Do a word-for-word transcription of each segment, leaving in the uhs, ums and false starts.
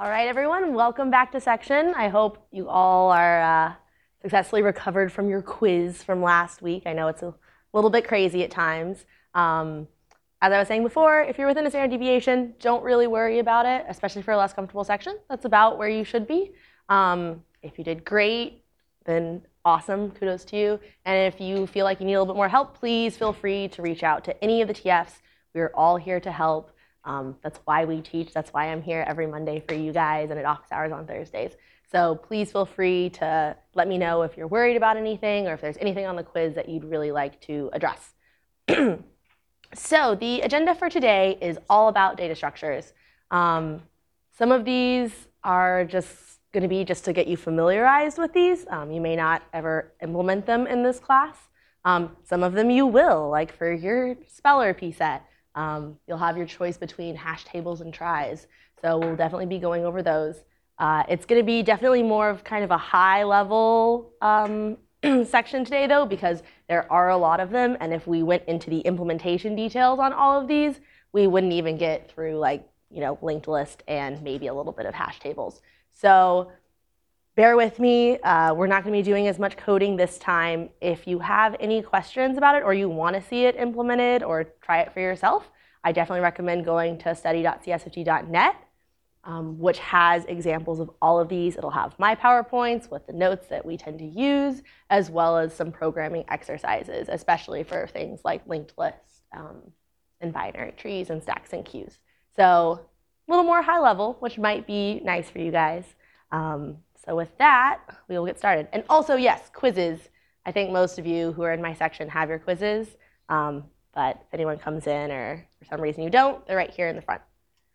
All right, everyone, welcome back to section. I hope you all are uh, successfully recovered from your quiz from last week. I know it's a little bit crazy at times. Um, as I was saying before, if you're within a standard deviation, don't really worry about it, especially for a less comfortable section. That's about where you should be. Um, if you did great, then awesome, kudos to you. And if you feel like you need a little bit more help, please feel free to reach out to any of the T Fs. We're all here to help. Um, that's why we teach. That's why I'm here every Monday for you guys and at office hours on Thursdays. So please feel free to let me know if you're worried about anything or if there's anything on the quiz that you'd really like to address. So the agenda for today is all about data structures. Um, some of these are just going to be just to get you familiarized with these. Um, you may not ever implement them in this class. Um, some of them you will, like for your speller P set. Um, you'll have your choice between hash tables and tries. So we'll definitely be going over those. Uh, it's going to be definitely more of kind of a high level um, section today though, because there are a lot of them. And if we went into the implementation details on all of these, we wouldn't even get through like, you know, linked list and maybe a little bit of hash tables. So bear with me. Uh, we're not going to be doing as much coding this time. If you have any questions about it or you want to see it implemented or try it for yourself, I definitely recommend going to study dot c s f t dot net, um, which has examples of all of these. It'll have my PowerPoints with the notes that we tend to use, as well as some programming exercises, especially for things like linked lists um, and binary trees and stacks and queues. So a little more high level, which might be nice for you guys. Um, So with that, we will get started. And also, yes, quizzes. I think most of you who are in my section have your quizzes. Um, but if anyone comes in or for some reason you don't, they're right here in the front.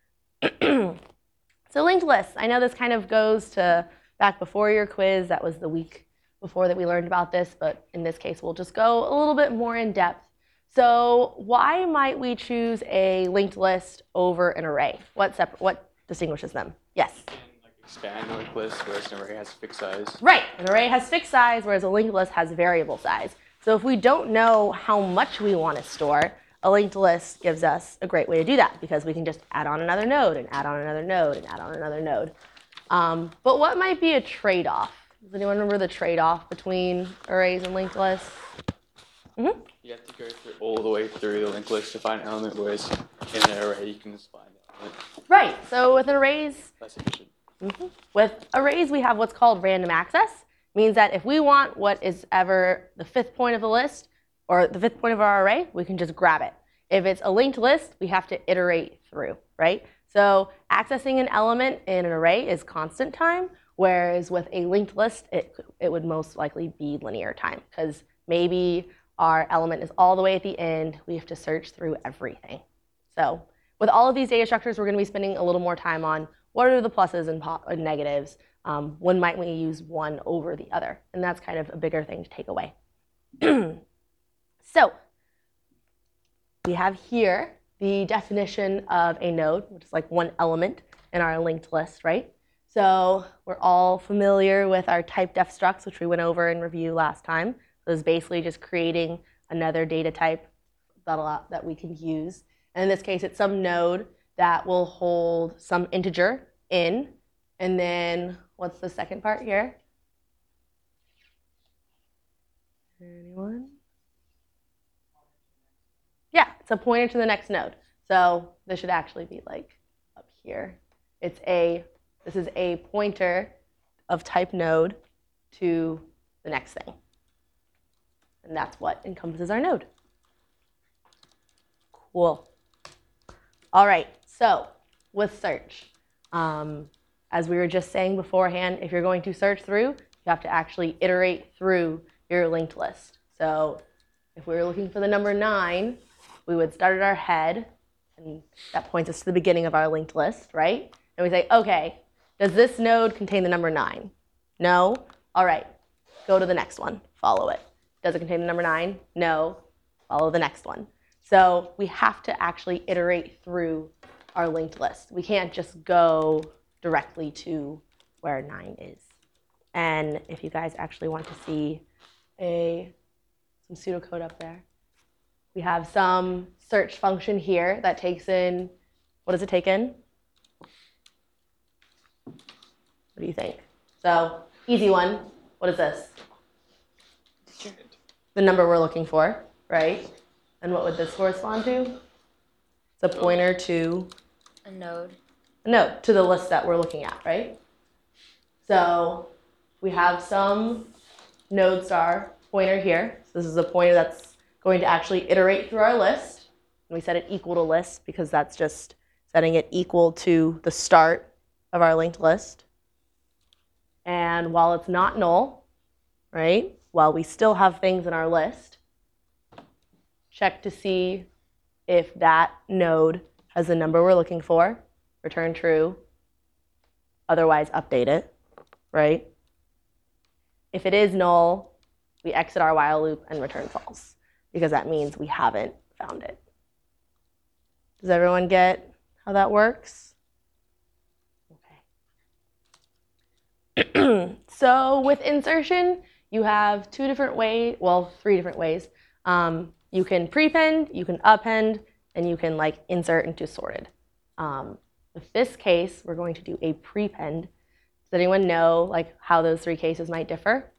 So linked lists. I know this kind of goes to back before your quiz. That was the week before that we learned about this. But in this case, we'll just go a little bit more in depth. So why might we choose a linked list over an array? What, separ- what distinguishes them? Yes? Expand a linked list, whereas an array has fixed size. Right, an array has fixed size, whereas a linked list has variable size. So if we don't know how much we want to store, a linked list gives us a great way to do that because we can just add on another node and add on another node and add on another node. Um, but what might be a trade-off? Does anyone remember the trade-off between arrays and linked lists? Mm-hmm. You have to go through all the way through the linked list to find an element, whereas in an array you can just find the element. Right, so with arrays, That's efficient. Mm-hmm. With arrays, we have what's called random access. Means that if we want what is ever the fifth point of the list or the fifth point of our array, we can just grab it. If it's a linked list, we have to iterate through, right? So accessing an element in an array is constant time, whereas with a linked list, it, it would most likely be linear time because maybe our element is all the way at the end. We have to search through everything. So with all of these data structures, we're going to be spending a little more time on what are the pluses and, po- and negatives? Um, when might we use one over the other? And that's kind of a bigger thing to take away. So we have here the definition of a node, which is like one element in our linked list, right? So we're all familiar with our type def structs, which we went over in review last time. So it's basically just creating another data type that, that we can use. And in this case, it's some node that will hold some integer in, and then what's the second part here? Anyone? Yeah, it's a pointer to the next node. So this should actually be like up here. It's a, this is a pointer of type node to the next thing. And that's what encompasses our node. Cool. All right, so with search, um, as we were just saying beforehand, if you're going to search through, you have to actually iterate through your linked list. So if we were looking for the number nine, we would start at our head, and that points us to the beginning of our linked list, right? And we say, okay, does this node contain the number nine? No? All right, go to the next one, follow it. Does it contain the number nine? No, follow the next one. So we have to actually iterate through our linked list. We can't just go directly to where nine is. And if you guys actually want to see a some pseudocode up there, we have some search function here that takes in, what does it take in? What do you think? So, easy one. What is this? The number we're looking for, right? And what would this correspond to? It's a pointer to A node. a node, to the list that we're looking at, right? So we have some node star pointer here. So this is a pointer that's going to actually iterate through our list. And we set it equal to list because that's just setting it equal to the start of our linked list. And while it's not null, right, while we still have things in our list, check to see if that node has the number we're looking for, return true, otherwise update it, right? If it is null, we exit our while loop and return false, because that means we haven't found it. Does everyone get how that works? Okay. So with insertion, you have two different ways, well, three different ways. Um, you can prepend, you can append, and you can like insert into sorted. Um, with this case, we're going to do a prepend. Does anyone know like how those three cases might differ?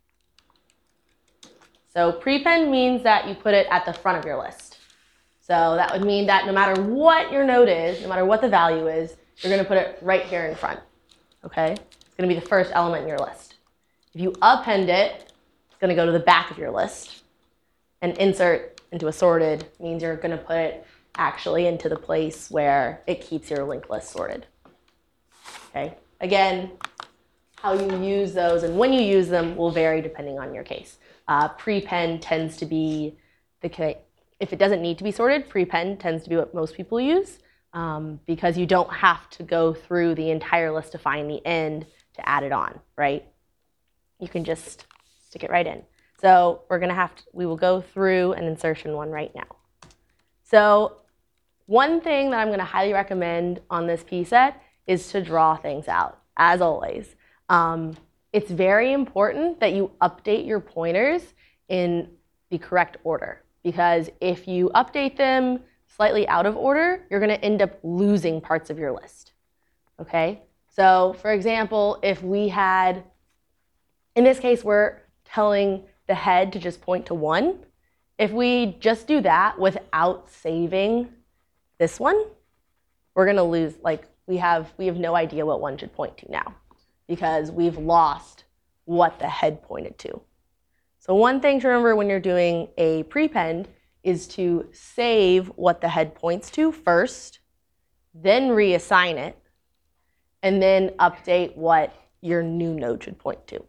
So prepend means that you put it at the front of your list. So that would mean that no matter what your node is, no matter what the value is, you're going to put it right here in front. Okay? It's going to be the first element in your list. If you append it, it's going to go to the back of your list. And insert into a sorted means you're going to put it actually into the place where it keeps your linked list sorted. Okay? Again, how you use those and when you use them will vary depending on your case. Uh, prepend tends to be the case. If it doesn't need to be sorted, prepend tends to be what most people use um, because you don't have to go through the entire list to find the end to add it on, right? You can just stick it right in. So we're gonna have to, we will go through an insertion one right now. So one thing that I'm gonna highly recommend on this P set is to draw things out, as always. Um, it's very important that you update your pointers in the correct order, because if you update them slightly out of order, you're gonna end up losing parts of your list, okay? So for example, if we had, in this case, we're telling the head to just point to one. If we just do that without saving this one, we're gonna lose, like we have, we have no idea what one should point to now because we've lost what the head pointed to. So one thing to remember when you're doing a prepend is to save what the head points to first, then reassign it, and then update what your new node should point to.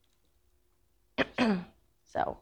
So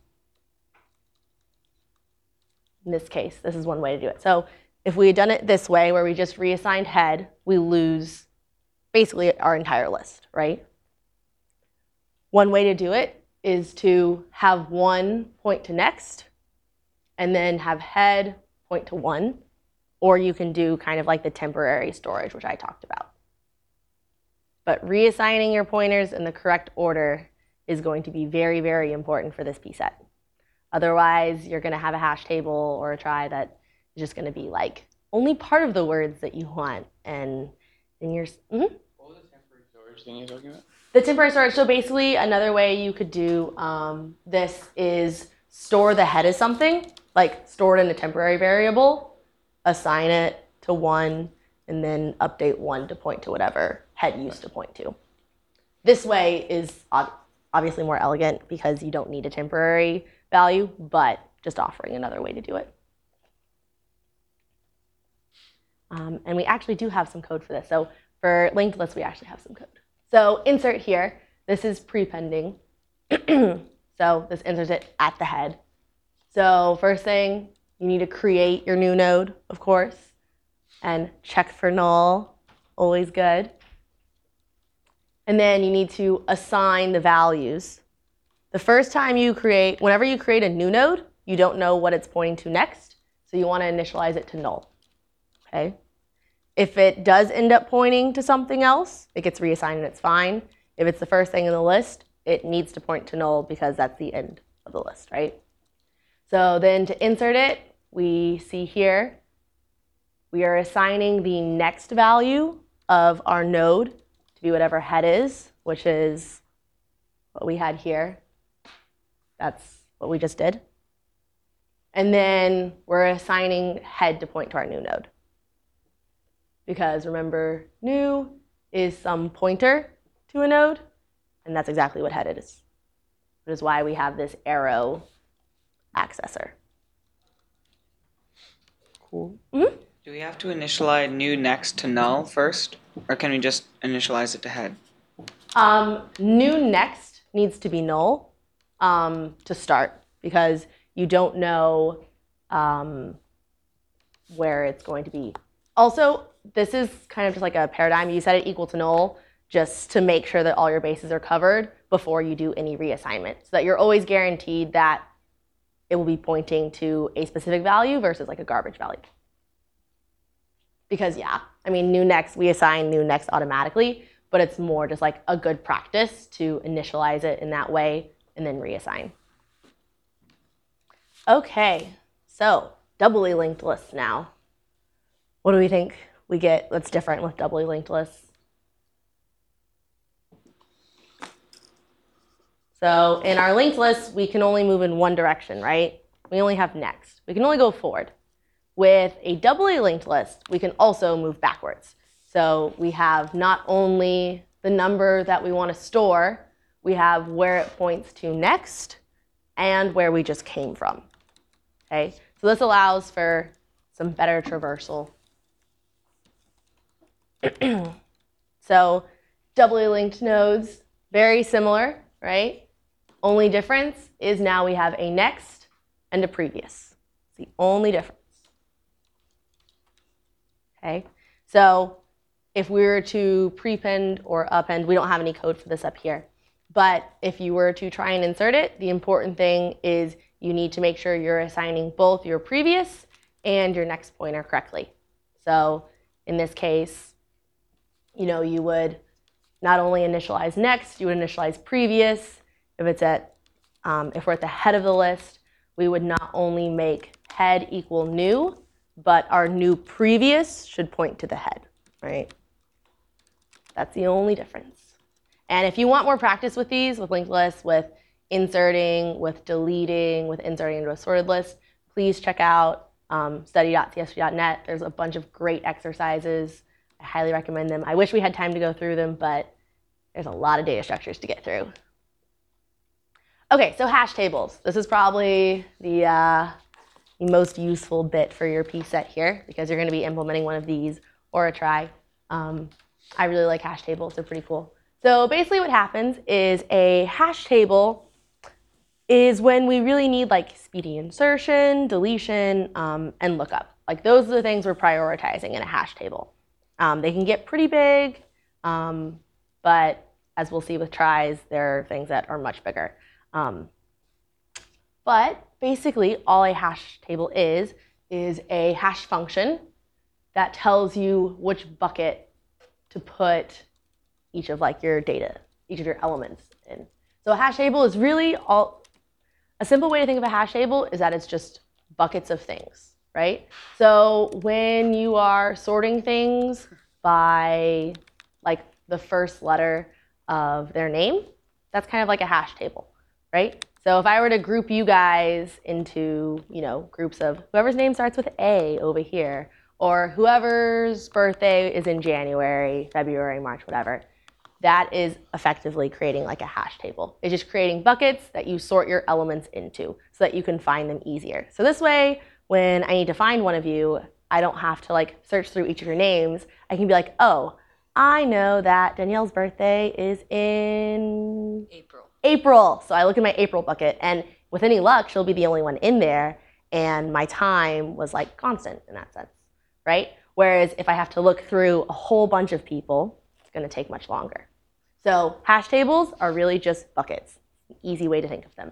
in this case, this is one way to do it. So if we had done it this way, where we just reassigned head, we lose basically our entire list, right? One way to do it is to have one point to next, and then have head point to one, or you can do kind of like the temporary storage, which I talked about. But reassigning your pointers in the correct order is going to be very, very important for this P set. Otherwise, you're going to have a hash table or a trie that is just going to be like only part of the words that you want, and then you're. Mm-hmm. What was the temporary storage thing you're talking about? The temporary storage. So basically, another way you could do um, this is store the head as something, like store it in a temporary variable, assign it to one, and then update one to point to whatever head used to point to. This way is obviously more elegant because you don't need a temporary value, but just offering another way to do it. Um, and we actually do have some code for this. So for linked lists, we actually have some code. So insert here, this is prepending. So this inserts it at the head. So first thing, you need to create your new node, of course, and check for null, always good. And then you need to assign the values. The first time you create, whenever you create a new node, you don't know what it's pointing to next, so you want to initialize it to null, okay? If it does end up pointing to something else, it gets reassigned and it's fine. If it's the first thing in the list, it needs to point to null because that's the end of the list, right? So then to insert it, we see here, we are assigning the next value of our node to be whatever head is, which is what we had here. That's what we just did. And then we're assigning head to point to our new node. Because remember, new is some pointer to a node, and that's exactly what head is. Which is why we have this arrow accessor. Cool. Mm-hmm. Do we have to initialize new next to null first, or can we just initialize it to head? Um, new next needs to be null um, to start, because you don't know um, where it's going to be. Also, this is kind of just like a paradigm. You set it equal to null just to make sure that all your bases are covered before you do any reassignment, so that you're always guaranteed that it will be pointing to a specific value versus like a garbage value. Because yeah, I mean, new next, we assign new next automatically, but it's more just like a good practice to initialize it in that way and then reassign. Okay, so doubly linked lists now. What do we think we get that's different with doubly linked lists? So in our linked lists, we can only move in one direction, right? We only have next. We can only go forward. With a doubly linked list, we can also move backwards. So we have not only the number that we want to store, we have where it points to next and where we just came from. Okay? So this allows for some better traversal. So doubly linked nodes, very similar, right? Only difference is now we have a next and a previous. It's the only difference. Okay, so if we were to prepend or append, we don't have any code for this up here. But if you were to try and insert it, the important thing is you need to make sure you're assigning both your previous and your next pointer correctly. So in this case, you know, you would not only initialize next, you would initialize previous. If it's at, um, if we're at the head of the list, we would not only make head equal new, but our new previous should point to the head, right? That's the only difference. And if you want more practice with these, with linked lists, with inserting, with deleting, with inserting into a sorted list, please check out um, study dot c s v dot net. There's a bunch of great exercises. I highly recommend them. I wish we had time to go through them, but there's a lot of data structures to get through. Okay, so hash tables. This is probably the uh, the most useful bit for your P set here, because you're going to be implementing one of these or a try. Um, I really like hash tables. They're pretty cool. So basically what happens is a hash table is when we really need like speedy insertion, deletion, um, and lookup. Like those are the things we're prioritizing in a hash table. Um, they can get pretty big, um, but as we'll see with tries, there are things that are much bigger. Um, but basically, all a hash table is, is a hash function that tells you which bucket to put each of like your data, each of your elements in. So a hash table is really all, a simple way to think of a hash table is that it's just buckets of things, right? So when you are sorting things by like the first letter of their name, that's kind of like a hash table, right? So if I were to group you guys into, you know, groups of whoever's name starts with A over here, or whoever's birthday is in January, February, March, whatever, that is effectively creating like a hash table. It's just creating buckets that you sort your elements into so that you can find them easier. So this way, when I need to find one of you, I don't have to like search through each of your names. I can be like, oh, I know that Danielle's birthday is in April. April. So I look in my April bucket, and with any luck, she'll be the only one in there, and my time was like constant in that sense, right? Whereas if I have to look through a whole bunch of people, it's going to take much longer. So hash tables are really just buckets. An easy way to think of them.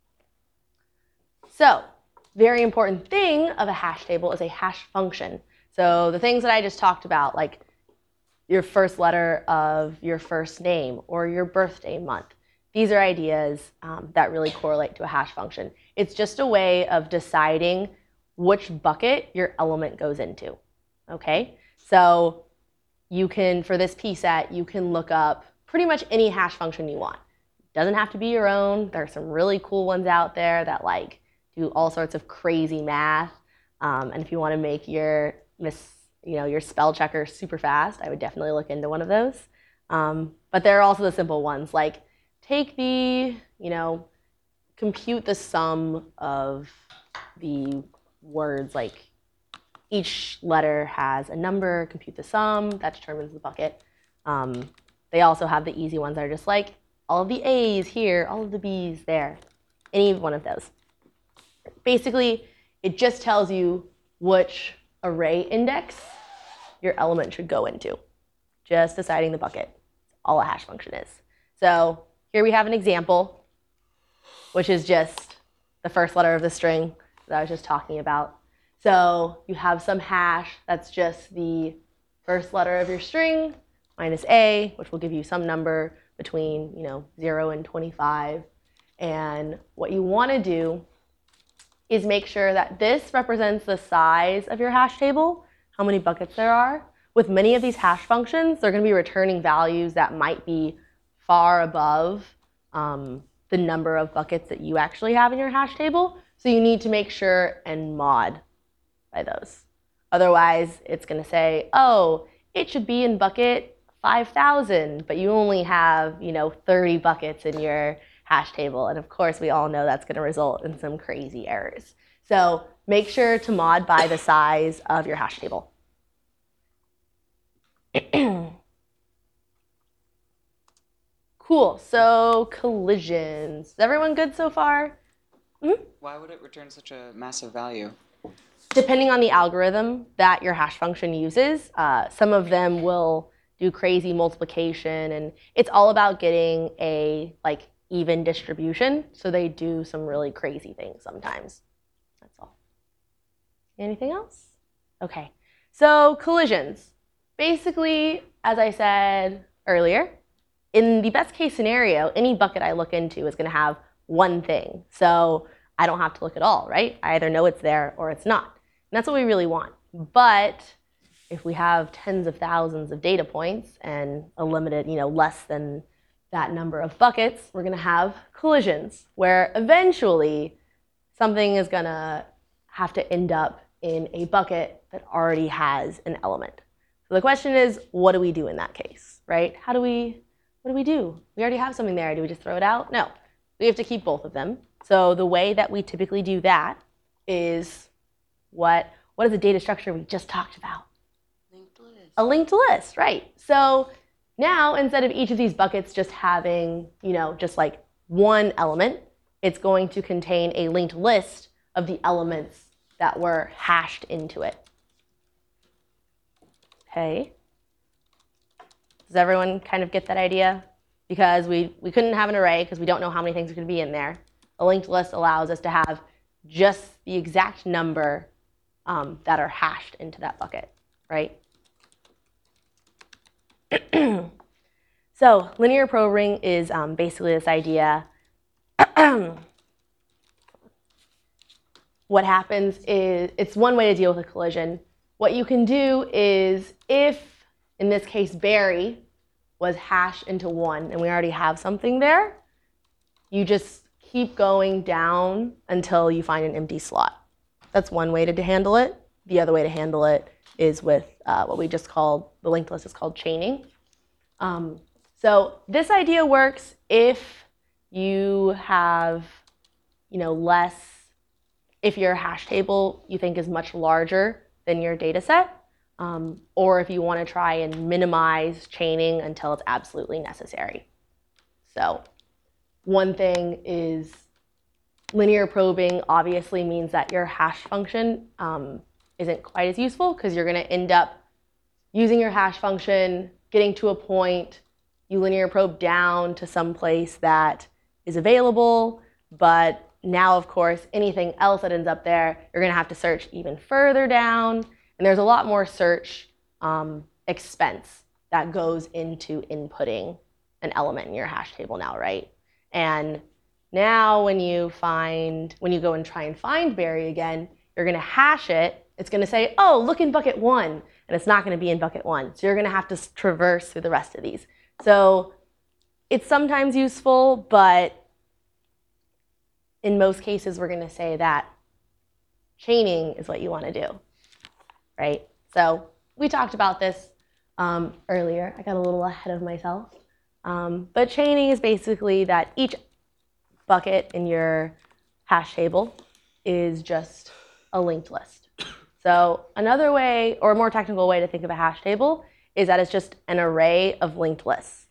So very important thing of a hash table is a hash function. So the things that I just talked about, like your first letter of your first name or your birthday month, these are ideas um, that really correlate to a hash function. It's just a way of deciding which bucket your element goes into, okay? So you can, for this P set, you can look up pretty much any hash function you want. Doesn't have to be your own. There are some really cool ones out there that like do all sorts of crazy math. Um, and if you want to make your miss, you know, your spell checker super fast, I would definitely look into one of those. Um, but there are also the simple ones like take the, you know, compute the sum of the words, like each letter has a number, compute the sum, that determines the bucket. Um, they also have the easy ones that are just like all of the A's here, all of the B's there, any one of those. Basically, it just tells you which array index your element should go into. Just deciding the bucket. That's all a hash function is. So here we have an example, which is just the first letter of the string that I was just talking about. So you have some hash that's just the first letter of your string minus A, which will give you some number between, you know, zero and twenty-five. And what you want to do is make sure that this represents the size of your hash table, how many buckets there are. With many of these hash functions, they're going to be returning values that might be far above um, the number of buckets that you actually have in your hash table. So you need to make sure and mod by those. Otherwise, it's going to say, oh, it should be in bucket five thousand, but you only have, you know, thirty buckets in your hash table. And of course, we all know that's going to result in some crazy errors. So make sure to mod by the size of your hash table. Cool. So collisions. Is everyone good so far? Mm-hmm. Why would it return such a massive value? Depending on the algorithm that your hash function uses, uh, some of them will do crazy multiplication, and it's all about getting a like even distribution. So they do some really crazy things sometimes. That's all. Anything else? Okay. So collisions. Basically, as I said earlier, in the best case scenario, any bucket I look into is going to have one thing. So I don't have to look at all, right? I either know it's there or it's not. And that's what we really want. But if we have tens of thousands of data points and a limited, you know, less than that number of buckets, we're going to have collisions where eventually something is going to have to end up in a bucket that already has an element. So the question is, what do we do in that case, right? How do we, what do we do? We already have something there. Do we just throw it out? No. We have to keep both of them. So the way that we typically do that is what, what is the data structure we just talked about? Linked list. A linked list, right. So now instead of each of these buckets just having, you know, just like one element, it's going to contain a linked list of the elements that were hashed into it. Okay. Does everyone kind of get that idea? Because we, we couldn't have an array because we don't know how many things are going to be in there. A linked list allows us to have just the exact number um, that are hashed into that bucket, right? So linear probing is um, basically this idea. What happens is, it's one way to deal with a collision. What you can do is if, in this case, Barry was hashed into one and we already have something there, you just keep going down until you find an empty slot. That's one way to handle it. The other way to handle it is with uh, what we just called, the linked list is called chaining. Um, so this idea works if you have, you know, less, if your hash table you think is much larger than your data set, um, or if you want to try and minimize chaining until it's absolutely necessary. So one thing is linear probing obviously means that your hash function um, isn't quite as useful because you're going to end up using your hash function, getting to a point, you linear probe down to some place that is available, but now, of course, anything else that ends up there, you're going to have to search even further down, and there's a lot more search um, expense that goes into inputting an element in your hash table now, right? And now when you find, when you go and try and find Barry again, you're going to hash it. It's going to say, oh, look in bucket one. and it's not going to be in bucket one. So you're going to have to traverse through the rest of these. So it's sometimes useful, but in most cases, we're going to say that chaining is what you want to do, right? So we talked about this um, earlier. I got a little ahead of myself. Um, but chaining is basically that each bucket in your hash table is just a linked list. So another way, or a more technical way to think of a hash table is that it's just an array of linked lists,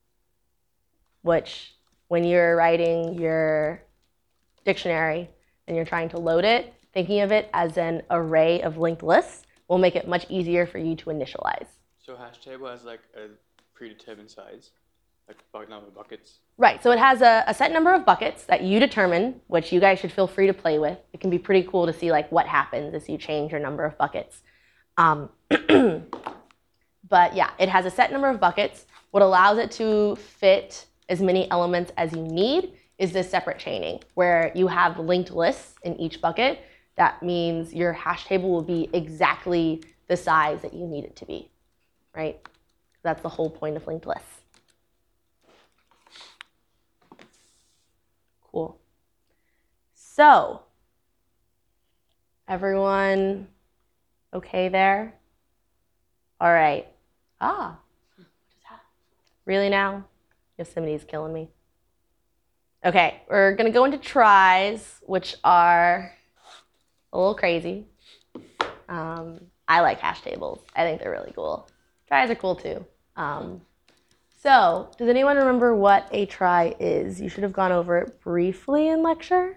which when you're writing your dictionary and you're trying to load it, thinking of it as an array of linked lists will make it much easier for you to initialize. So hash table has like a predetermined size, like bucket number of buckets. Right, so it has a, a set number of buckets that you determine, which you guys should feel free to play with. It can be pretty cool to see like what happens as you change your number of buckets. Um, but yeah, it has a set number of buckets. What allows it to fit as many elements as you need is this separate chaining, where you have linked lists in each bucket. That means your hash table will be exactly the size that you need it to be, right? That's the whole point of linked lists. Cool. So, everyone okay there? All right. Ah, really now? Yosemite's killing me. Okay, we're gonna go into tries, which are a little crazy. Um, I like hash tables. I think they're really cool. Tries are cool too. Um, so, does anyone remember what a try is? You should have gone over it briefly in lecture.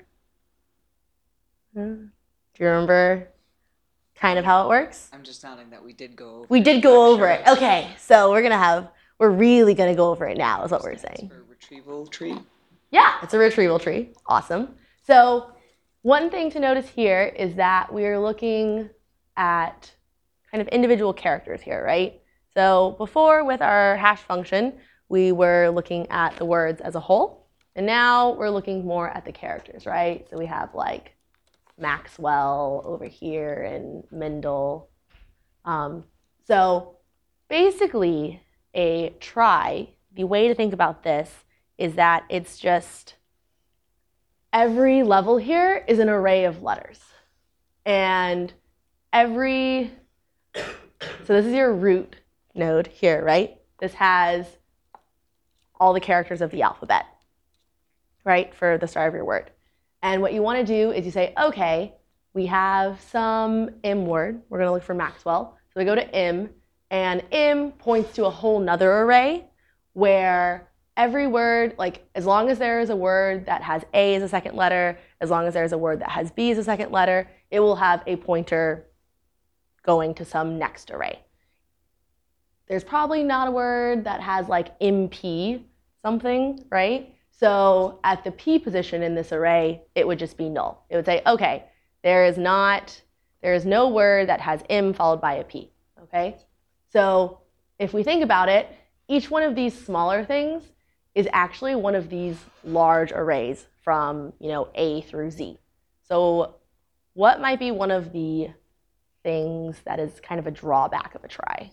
Hmm. Do you remember kind of how it works? I'm just nodding that we did go over We it did in go lecture. over it. Okay, so we're gonna have, we're really gonna go over it now, is what we're Stands saying. for retrieval tree. Yeah, it's a retrieval tree. Awesome. So one thing to notice here is that we are looking at kind of individual characters here, right? So before with our hash function, we were looking at the words as a whole. And now we're looking more at the characters, right? So we have like Maxwell over here and Mendel. Um, so basically a try, the way to think about this is that it's just every level here is an array of letters. And every, so this is your root node here, right? This has all the characters of the alphabet, right, for the start of your word. And what you want to do is you say, okay, we have some M word. We're going to look for Maxwell. So we go to M, and M points to a whole nother array where every word, like as long as there is a word that has A as a second letter, as long as there's a word that has B as a second letter, it will have a pointer going to some next array. There's probably not a word that has like M P something, right? So at the P position in this array, it would just be null. It would say, okay, there is not, there is no word that has M followed by a P, okay? So if we think about it, each one of these smaller things is actually one of these large arrays from, you know, A through Z. So what might be one of the things that is kind of a drawback of a try?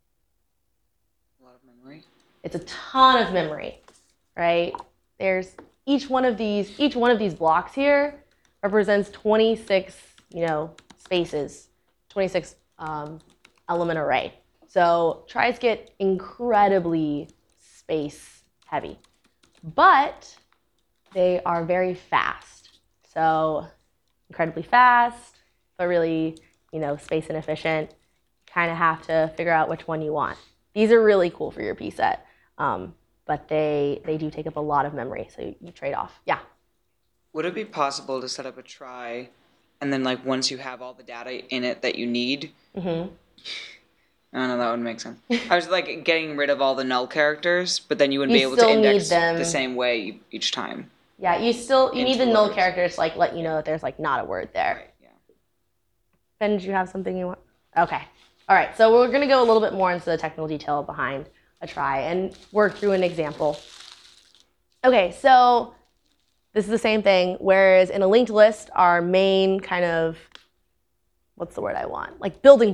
A lot of memory. It's a ton of memory, right? There's each one of these, each one of these blocks here represents twenty-six, you know, spaces, twenty-six um, element array. So tries get incredibly space heavy, but they are very fast. So incredibly fast, but really, you know, space inefficient. Kind of have to figure out which one you want. These are really cool for your P set, um, but they they do take up a lot of memory, so you, you trade off. Yeah. Would it be possible to set up a try, and then like once you have all the data in it that you need? Mm-hmm. I don't know, that would make sense. I was like getting rid of all the null characters, but then you wouldn't You be able still to need index them. the same way each time. Yeah, you still you need Into the null words. characters to like let you know that there's like not a word there. Right, yeah. Ben, did you have something you want? Okay. All right, so we're gonna go a little bit more into the technical detail behind a try and work through an example. Okay, so this is the same thing, whereas in a linked list, our main kind of, what's the word I want? Like building block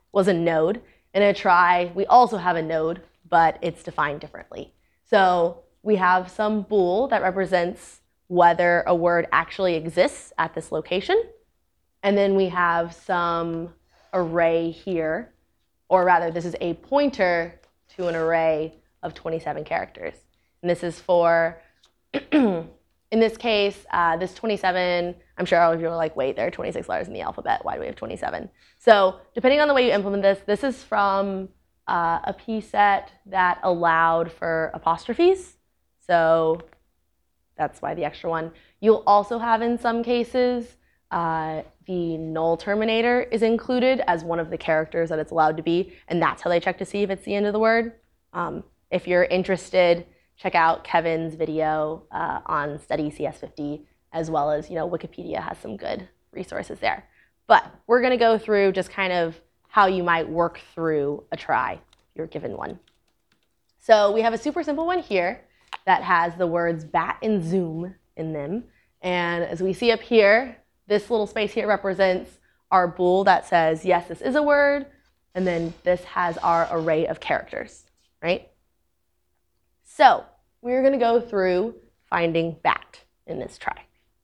was a node. In a trie, we also have a node, but it's defined differently. So we have some bool that represents whether a word actually exists at this location. And then we have some array here, or rather this is a pointer to an array of twenty-seven characters. And this is for, in this case, uh, this twenty-seven, I'm sure all of you are like, wait, there are twenty-six letters in the alphabet. Why do we have twenty-seven? So depending on the way you implement this, this is from uh, a P set that allowed for apostrophes. So that's why the extra one. You'll also have in some cases, uh, the null terminator is included as one of the characters that it's allowed to be, and that's how they check to see if it's the end of the word. Um, if you're interested, check out Kevin's video uh, on Study C S fifty, as well as, you know, Wikipedia has some good resources there. But we're going to go through just kind of how you might work through a trie if you're given one. So we have a super simple one here that has the words bat and zoom in them. And as we see up here, this little space here represents our bool that says, yes, this is a word. And then this has our array of characters, right? So we're going to go through finding bat in this trie.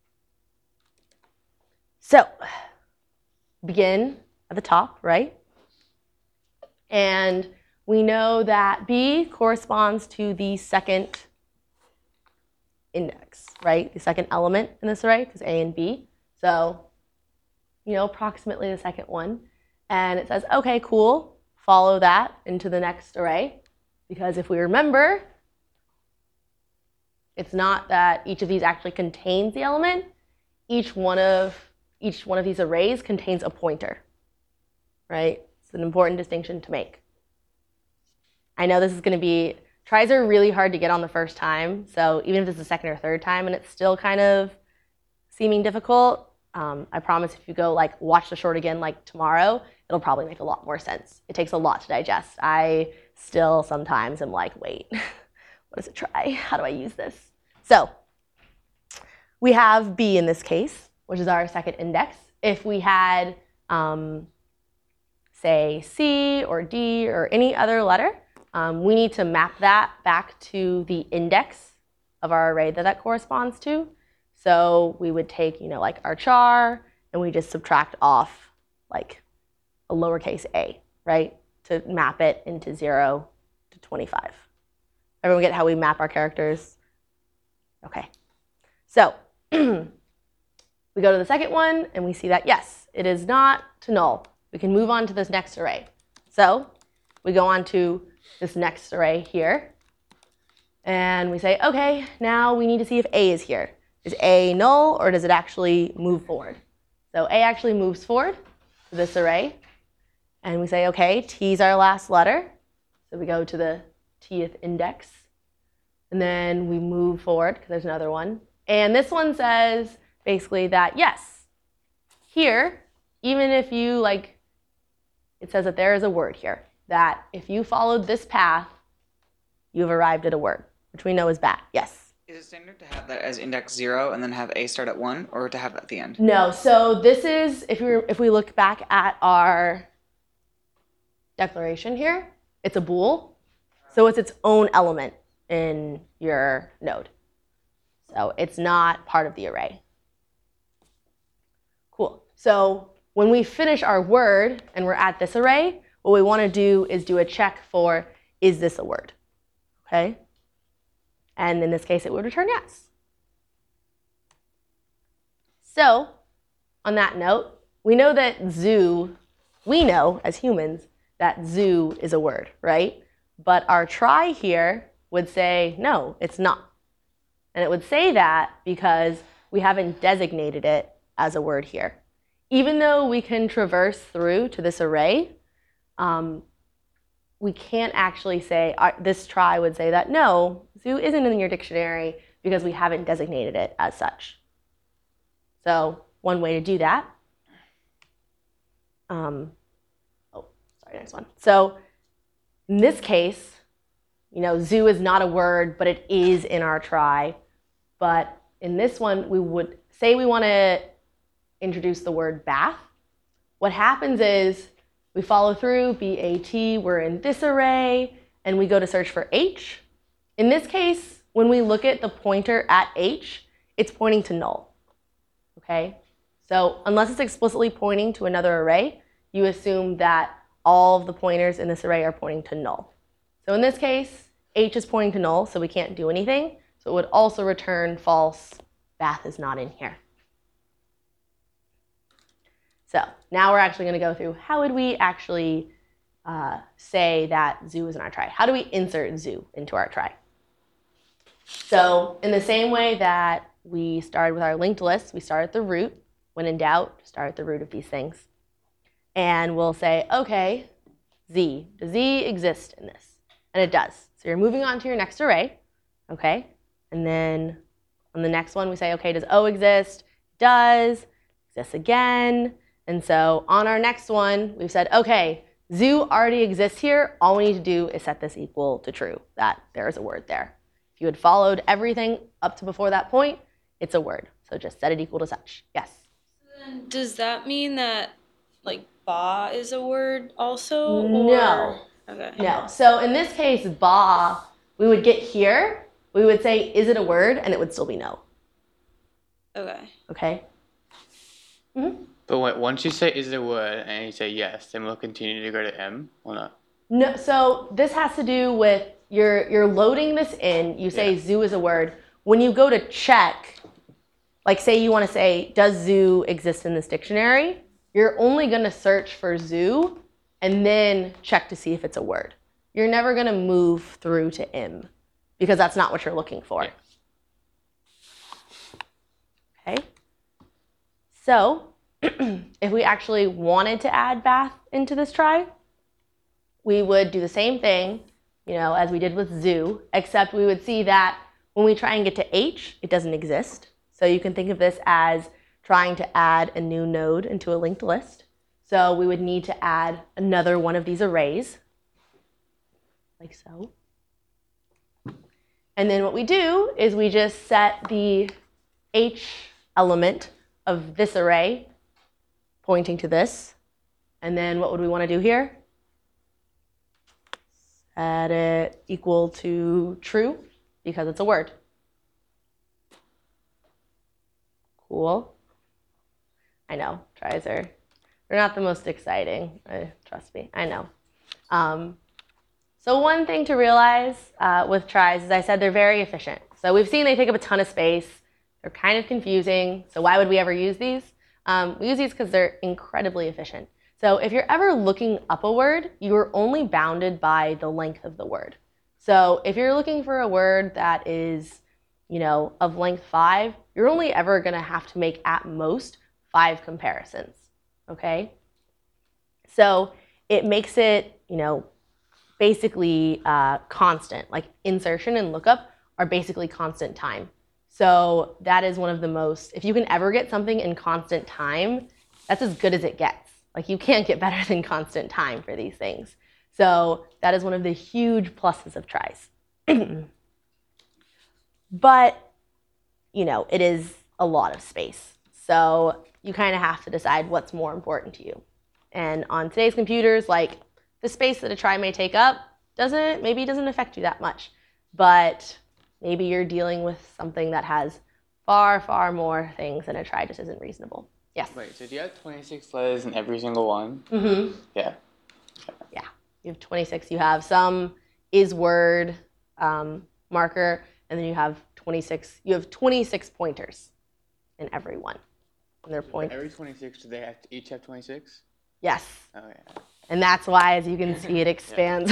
So begin at the top, right? And we know that B corresponds to the second index, right? The second element in this array, because A and B. So, you know, approximately the second one. And it says, okay, cool, follow that into the next array. Because if we remember, it's not that each of these actually contains the element. Each one of, each one of these arrays contains a pointer, right? It's an important distinction to make. I know this is going to be, tries are really hard to get on the first time. So even if it's the second or third time and it's still kind of seeming difficult, um, I promise if you go like watch the short again like tomorrow, it'll probably make a lot more sense. It takes a lot to digest. I still sometimes am like, wait, what does it try? How do I use this? So we have B in this case, which is our second index. If we had, um, say, C or D or any other letter, um, we need to map that back to the index of our array that that corresponds to. So we would take, you know, like our char, and we just subtract off like a lowercase a, right, to map it into zero to twenty-five. Everyone get how we map our characters? Okay. So we go to the second one, and we see that, yes, it is not to null. We can move on to this next array. So we go on to this next array here, and we say, okay, now we need to see if A is here. Is A null, or does it actually move forward? So A actually moves forward to this array, and we say, okay, T is our last letter. So we go to the Tth index, and then we move forward, because there's another one. And this one says basically that, yes, here, even if you, like, it says that there is a word here, that if you followed this path, you've arrived at a word, which we know is bat, yes. Is it standard to have that as index zero and then have A start at one, or to have that at the end? No, so this is, if we if we look back at our declaration here, it's a bool. So it's its own element in your node. So it's not part of the array. Cool. So when we finish our word and we're at this array, what we want to do is do a check for, is this a word? Okay? And in this case, it would return yes. So on that note, we know that zoo, we know as humans that zoo is a word, right? But our trie here would say, no, it's not. And it would say that because we haven't designated it as a word here. Even though we can traverse through to this array, um, we can't actually say, uh, this trie would say that, no, zoo isn't in your dictionary because we haven't designated it as such. So one way to do that, um, oh, sorry, next one. So in this case, you know, zoo is not a word, but it is in our trie. But in this one, we would say we want to introduce the word bath. What happens is We follow through, B A T, we're in this array, and we go to search for H. In this case, when we look at the pointer at H, it's pointing to null, okay? So unless it's explicitly pointing to another array, you assume that all of the pointers in this array are pointing to null. So in this case, H is pointing to null, so we can't do anything. So it would also return false, Bath is not in here. So now we're actually going to go through how would we actually uh, say that zoo is in our trie? How do we insert zoo into our trie? So in the same way that we started with our linked list, we start at the root. When in doubt, start at the root of these things. And we'll say, okay, Z, does Z exist in this? And it does. So you're moving on to your next array, okay? And then on the next one, we say, okay, does O exist? Does. Exists again. And so on our next one, we've said, okay, zoo already exists here. All we need to do is set this equal to true, that there is a word there. If you had followed everything up to before that point, it's a word. So just set it equal to such. Yes? Then does that mean that, like, ba is a word also? No. Or? Okay. No. So in this case, ba, we would get here. We would say, is it a word? And it would still be no. Okay. Okay? Mm-hmm. But wait, once you say is it a word and you say yes, then we'll continue to go to M or not? No. So this has to do with you're you're loading this in. You say Yeah. zoo is a word. When you go to check, like say you want to say, does zoo exist in this dictionary? You're only going to search for zoo and then check to see if it's a word. You're never going to move through to M because that's not what you're looking for. Yeah. Okay. So if we actually wanted to add Bath into this trie, we would do the same thing, you know, as we did with zoo, except we would see that when we try and get to H, it doesn't exist. So you can think of this as trying to add a new node into a linked list. So we would need to add another one of these arrays, like so. And then what we do is we just set the H element of this array pointing to this. And then what would we want to do here? Set it equal to true because it's a word. Cool. I know, tries are, they're not the most exciting, uh, trust me, I know. Um, so one thing to realize uh, with tries is I said they're very efficient. So we've seen they take up a ton of space. They're kind of confusing. So why would we ever use these? Um, we use these because they're incredibly efficient. So if you're ever looking up a word, you're only bounded by the length of the word. So if you're looking for a word that is, you know, of length five, you're only ever going to have to make at most five comparisons, okay? So it makes it, you know, basically uh, constant. Like insertion and lookup are basically constant time. So that is one of the most, if you can ever get something in constant time, that's as good as it gets. Like you can't get better than constant time for these things. So that is one of the huge pluses of tries. But, you know, it is a lot of space. So you kind of have to decide what's more important to you. And on today's computers, like the space that a trie may take up doesn't, maybe doesn't affect you that much. But maybe you're dealing with something that has far, far more things than a trie just isn't reasonable. Yes? Wait, so do you have twenty-six letters in every single one? Mm-hmm. Yeah. Yeah. You have twenty-six. You have some is word um, marker, and then you have twenty-six. You have twenty-six pointers in every one. And they're point. Every twenty-six, do they have to each have twenty-six? Yes. Oh, yeah. And that's why, as you can see, it expands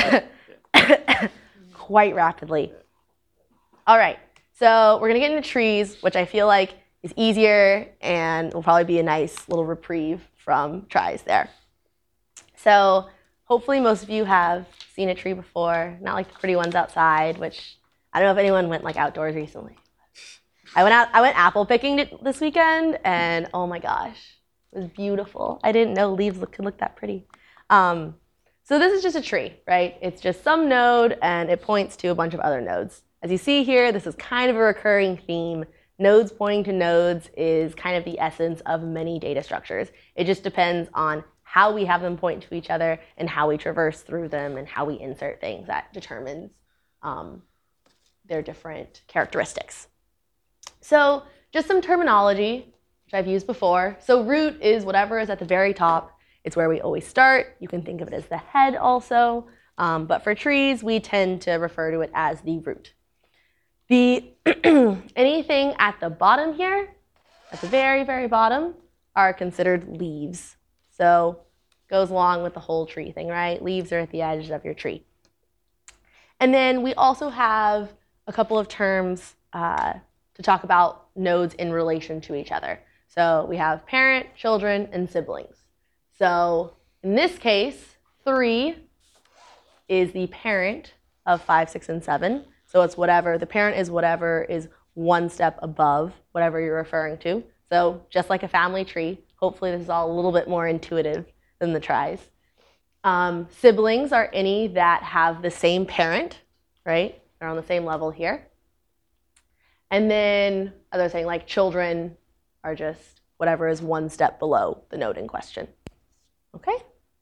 quite rapidly. All right. So we're going to get into trees, which I feel like is easier and will probably be a nice little reprieve from tries there. So hopefully most of you have seen a tree before, not like the pretty ones outside, which I don't know if anyone went like outdoors recently. I went out, I went apple picking this weekend, and oh my gosh, it was beautiful. I didn't know leaves look, could look that pretty. Um, so this is just a tree, right? It's just some node, and it points to a bunch of other nodes. As you see here, this is kind of a recurring theme. Nodes pointing to nodes is kind of the essence of many data structures. It just depends on how we have them point to each other and how we traverse through them and how we insert things that determines um, their different characteristics. So just some terminology, which I've used before. So root is whatever is at the very top. It's where we always start. You can think of it as the head also. Um, but for trees, we tend to refer to it as the root. The anything at the bottom here, at the very, very bottom, are considered leaves. So goes along with the whole tree thing, right? Leaves are at the edges of your tree. And then we also have a couple of terms uh, to talk about nodes in relation to each other. So we have parent, children, and siblings. So in this case, three is the parent of five, six, and seven. So it's whatever, the parent is whatever is one step above whatever you're referring to. So just like a family tree, hopefully this is all a little bit more intuitive than the tries. Um, siblings are any that have the same parent, right? They're on the same level here. And then, as I was saying, like children are just whatever is one step below the node in question. Okay?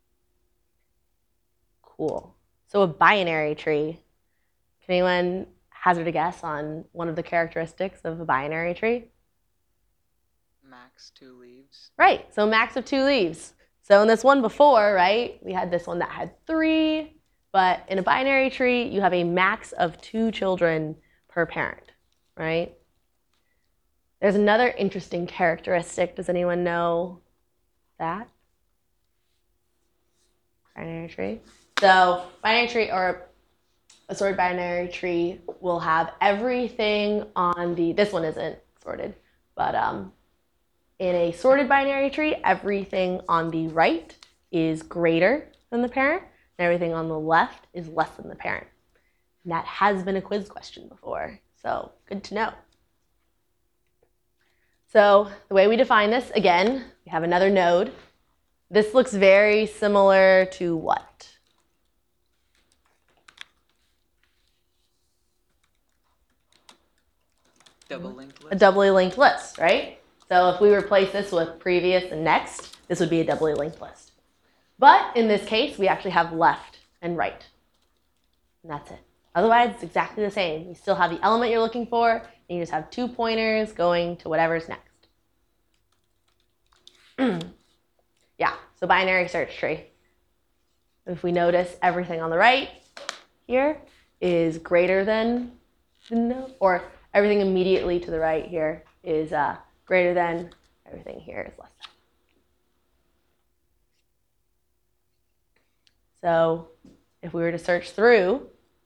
Cool. So a binary tree. Can anyone hazard a guess on one of the characteristics of a binary tree? Max two leaves. Right, so max of two leaves. So in this one before, right, we had this one that had three, but in a binary tree, you have a max of two children per parent, right? There's another interesting characteristic. Does anyone know that? Binary tree. So binary tree, or a sorted binary tree, will have everything on the, this one isn't sorted, but um, in a sorted binary tree, everything on the right is greater than the parent, and everything on the left is less than the parent. And that has been a quiz question before, so good to know. So the way we define this, again, we have another node. This looks very similar to what? Double linked list. A doubly linked list, right? So if we replace this with previous and next, this would be a doubly linked list. But in this case, we actually have left and right. And that's it. Otherwise, it's exactly the same. You still have the element you're looking for, and you just have two pointers going to whatever's next. Yeah, so binary search tree. If we notice, everything on the right here is greater than the node, or everything immediately to the right here is uh, greater than, everything here is less than. So if we were to search through,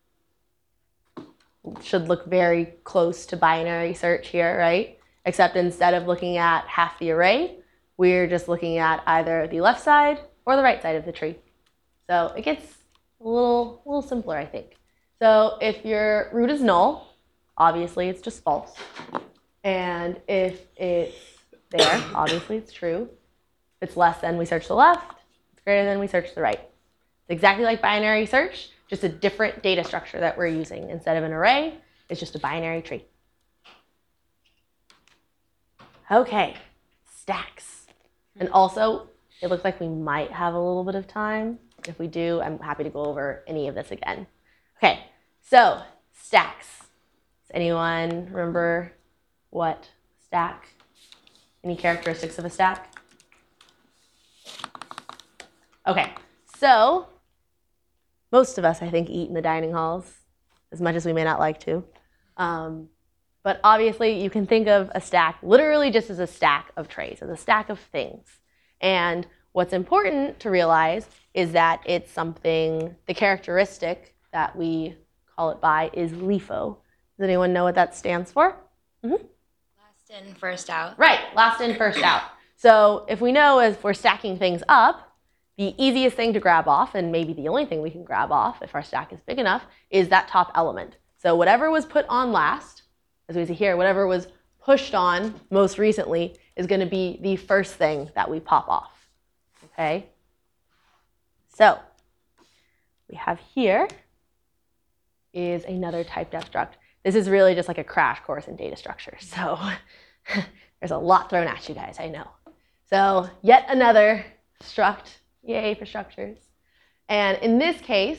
it should look very close to binary search here, right? Except instead of looking at half the array, we're just looking at either the left side or the right side of the tree. So it gets a little, a little simpler, I think. So if your root is null, obviously it's just false. And if it's there, obviously it's true. If it's less than, we search the left. If it's greater than, we search the right. It's exactly like binary search, just a different data structure that we're using. Instead of an array, it's just a binary tree. Okay, stacks. And also, it looks like we might have a little bit of time. If we do, I'm happy to go over any of this again. Okay, so stacks. Does anyone remember what stack? Any characteristics of a stack? Okay, so most of us, I think, eat in the dining halls, as much as we may not like to. Um, but obviously, you can think of a stack literally just as a stack of trays, as a stack of things. And what's important to realize is that it's something, the characteristic that we call it by is LIFO. Does anyone know what that stands for? Mm-hmm. Last in, first out. Right, last in, first out. So if we know if we're stacking things up, the easiest thing to grab off, and maybe the only thing we can grab off if our stack is big enough, is that top element. So whatever was put on last, as we see here, whatever was pushed on most recently is going to be the first thing that we pop off, okay? So we have here is another typed def struct. This is really just like a crash course in data structure. So there's a lot thrown at you guys, I know. So yet another struct Yay for structures. And in this case,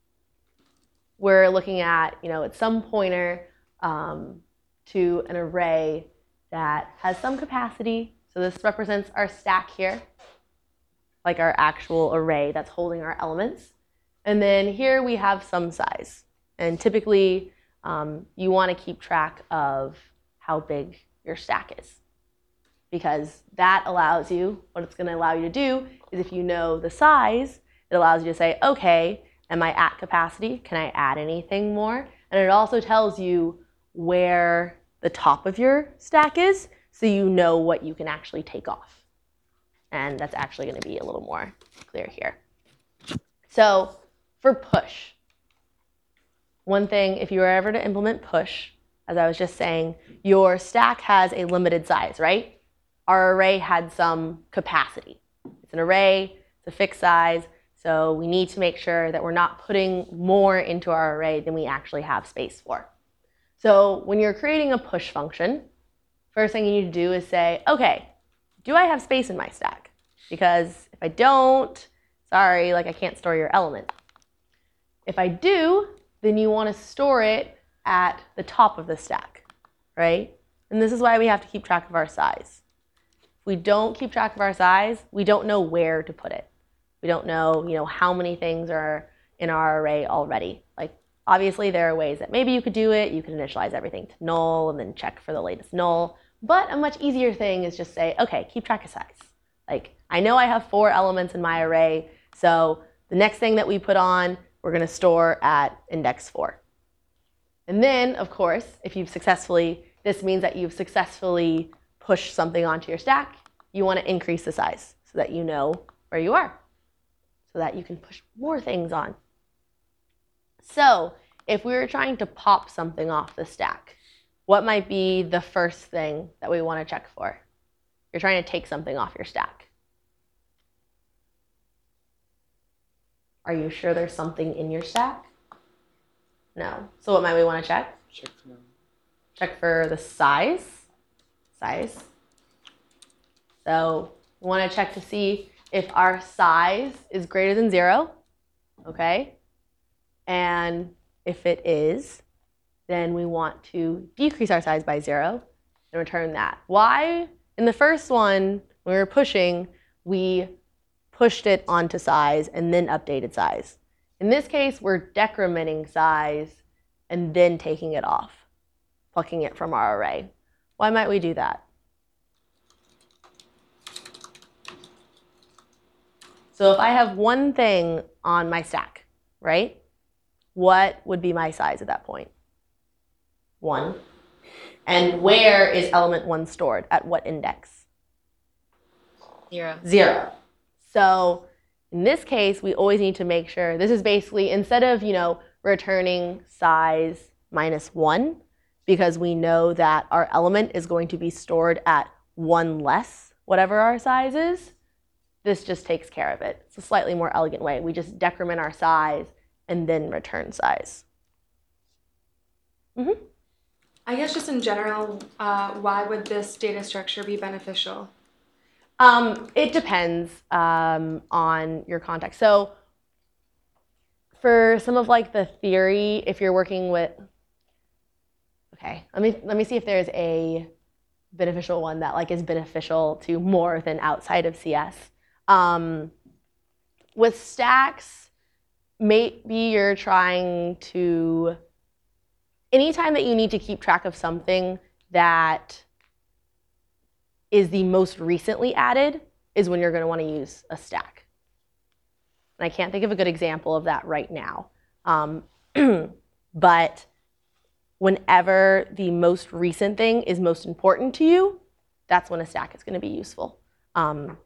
we're looking at, you know, it's some pointer um, to an array that has some capacity. So this represents our stack here, like our actual array that's holding our elements. And then here we have some size. And typically, um, you want to keep track of how big your stack is, because that allows you, what it's going to allow you to do is if you know the size, it allows you to say, okay, am I at capacity? Can I add anything more? And it also tells you where the top of your stack is, so you know what you can actually take off. And that's actually going to be a little more clear here. So for push, one thing, if you were ever to implement push, as I was just saying, your stack has a limited size, right? Our array had some capacity. It's an array, it's a fixed size, so we need to make sure that we're not putting more into our array than we actually have space for. So when you're creating a push function, first thing you need to do is say, okay, do I have space in my stack? Because if I don't, sorry, like I can't store your element. If I do, then you want to store it at the top of the stack, right? And this is why we have to keep track of our size. If we don't keep track of our size, we don't know where to put it. We don't know, you know, how many things are in our array already. Like, obviously, there are ways that maybe you could do it. You could initialize everything to null and then check for the latest null. But a much easier thing is just say, okay, keep track of size. Like, I know I have four elements in my array, so the next thing that we put on, we're going to store at index four. And then, of course, if you've successfully, this means that you've successfully pushed something onto your stack, you want to increase the size so that you know where you are, so that you can push more things on. So if we were trying to pop something off the stack, what might be the first thing that we want to check for? You're trying to take something off your stack. Are you sure there's something in your stack? No. So what might we want to check? Check for them. Check for the size. Size. So we want to check to see if our size is greater than zero. Okay. And if it is, then we want to decrease our size by zero and return that. Why? In the first one, when we were pushing, we pushed it onto size and then updated size. In this case, we're decrementing size and then taking it off, plucking it from our array. Why might we do that? So if I have one thing on my stack, right? What would be my size at that point? One. And where is element one stored? At what index? Zero. Zero. So in this case, we always need to make sure, this is basically, instead of, you know, returning size minus one, because we know that our element is going to be stored at one less, whatever our size is, this just takes care of it. It's a slightly more elegant way. We just decrement our size and then return size. Mm-hmm. I guess just in general, uh, why would this data structure be beneficial? Um, it depends um, on your context. So for some of like the theory, if you're working with, okay, let me let me see if there's a beneficial one that like is beneficial to more than outside of C S. Um, with stacks, maybe you're trying to, anytime that you need to keep track of something that is the most recently added is when you're going to want to use a stack. And I can't think of a good example of that right now. Um, but whenever the most recent thing is most important to you, that's when a stack is going to be useful. Um,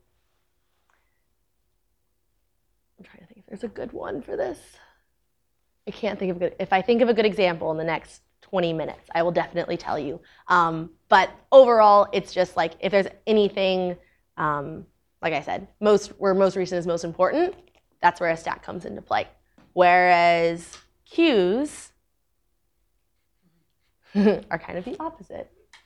I'm trying to think if there's a good one for this. I can't think of a good, if I think of a good example in the next twenty minutes, I will definitely tell you. Um, but overall, it's just like if there's anything, um, like I said, most where most recent is most important, that's where a stack comes into play. Whereas queues are kind of the opposite.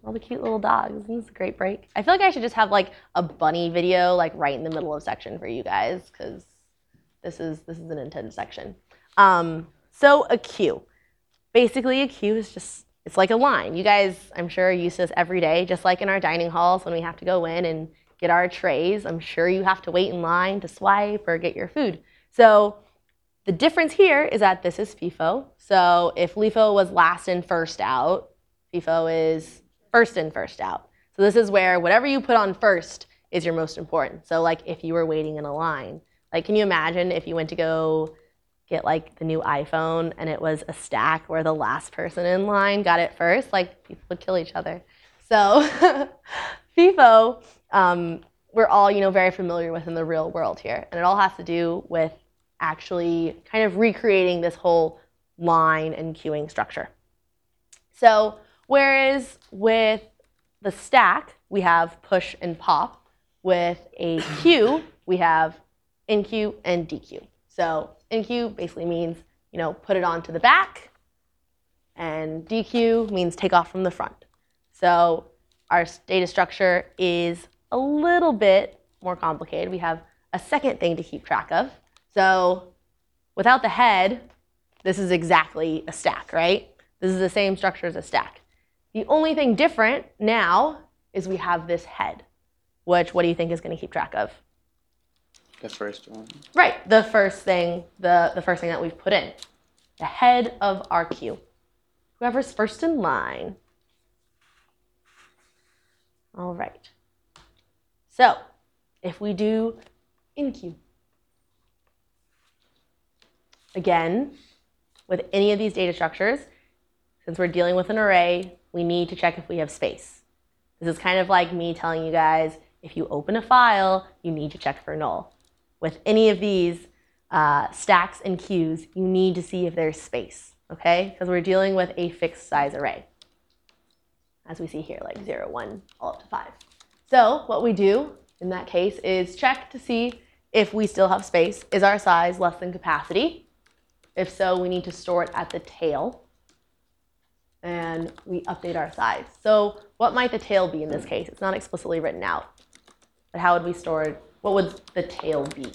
all the cute little dogs. This is a great break. I feel like I should just have like a bunny video like right in the middle of section for you guys because this is this is an intense section. Um, so a queue. Basically a queue is just, it's like a line. You guys, I'm sure, use this every day, just like in our dining halls when we have to go in and get our trays. I'm sure you have to wait in line to swipe or get your food. So the difference here is that this is FIFO. So if LIFO was last in, first out, FIFO is first in, first out. So this is where whatever you put on first is your most important. So like if you were waiting in a line, like can you imagine if you went to go get like the new iPhone and it was a stack where the last person in line got it first? Like people would kill each other. So FIFO, um, we're all, you know, very familiar with in the real world here. And it all has to do with actually kind of recreating this whole line and queuing structure. So whereas with the stack, we have push and pop. With a queue, we have in queue and D queue. So in queue basically means, you know, put it onto the back, and D queue means take off from the front. So our data structure is a little bit more complicated. We have a second thing to keep track of. So without the head, this is exactly a stack, right? This is the same structure as a stack. The only thing different now is we have this head, which what do you think is going to keep track of? The first one. Right, the first thing, the, the first thing that we've put in. The head of our queue. Whoever's first in line. All right. So, if we do in queue. Again, with any of these data structures, since we're dealing with an array, we need to check if we have space. This is kind of like me telling you guys, if you open a file, you need to check for null. With any of these uh, stacks and queues, you need to see if there's space, okay? Because we're dealing with a fixed size array, as we see here, like zero, one, all up to five. So what we do in that case is check to see if we still have space. Is our size less than capacity? If so, we need to store it at the tail, and we update our size. So what might the tail be in this case? It's not explicitly written out, but how would we store it? What would the tail be?